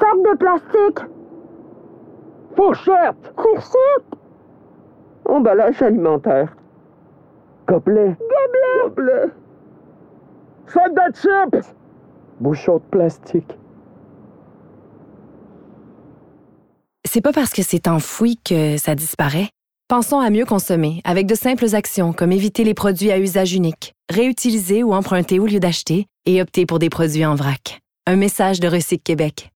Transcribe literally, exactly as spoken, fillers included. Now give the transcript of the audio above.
sacs de plastique. Fourchette. Fourchette. Emballage alimentaire. Gobelet. Gobelet. Gobelet. Sac de chips. Bouchon de plastique. C'est pas parce que c'est enfoui que ça disparaît. Pensons à mieux consommer avec de simples actions comme éviter les produits à usage unique, réutiliser ou emprunter au lieu d'acheter et opter pour des produits en vrac. Un message de Recyc Québec.